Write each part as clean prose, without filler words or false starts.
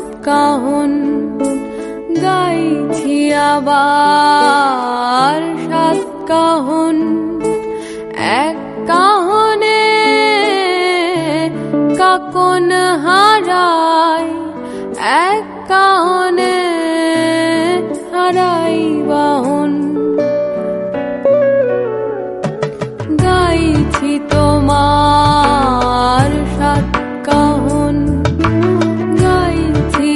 কাহন গাইছি আবার সাত কাহন এক কাহনে কাকন হারাই এক কাহনে হারাই বাহন গাইছি তোমার সাত কাহন গাইছি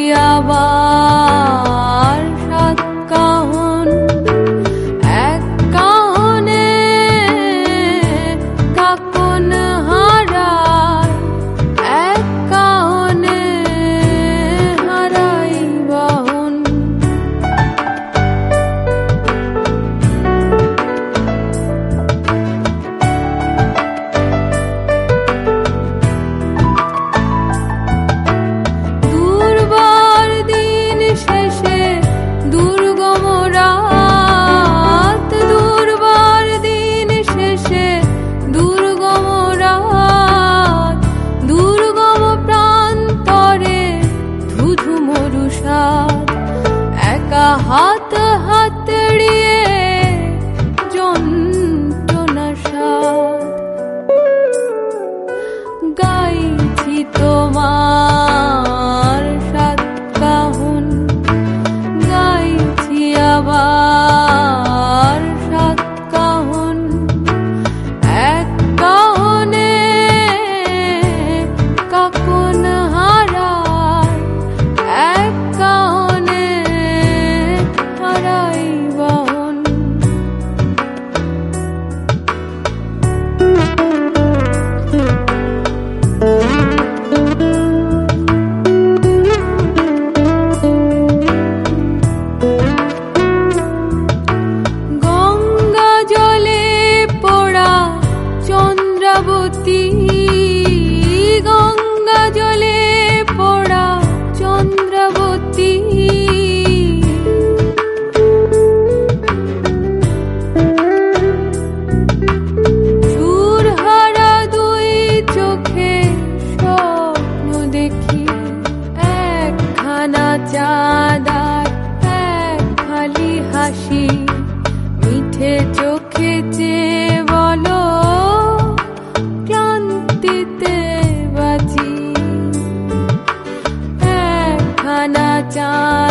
আবার সাত কাহন এক কাহনে কাকন হারাই এক কাহনে হারাই বাহন দুর্বার দিন শেষে দুর্গম রাত দুর্বার দিন শেষে দুর্গম রাত দুর্গম প্রান্তরে ধুধু মরুষাদ একা হাত হাতড়িয়ে যন্ত্রণা সাদ গাইছি তোমার সাত কাহন গাইছি আবার সাত কাহন এক কাহনে কাকন হারাই এক কাহনে হারাই বাহন গঙ্গা জলে পোড়া চন্দ্রাবতী গঙ্গা জলে পোড়া চন্দ্রাবতী সুরহারা দুই চোখে স্বপ্ন দেখি একখানা চাঁদার এক খালি হাসি মিঠে চোখে চেয়ে বলো ক্লান্তিতে বাঁচি একখানা চাঁদ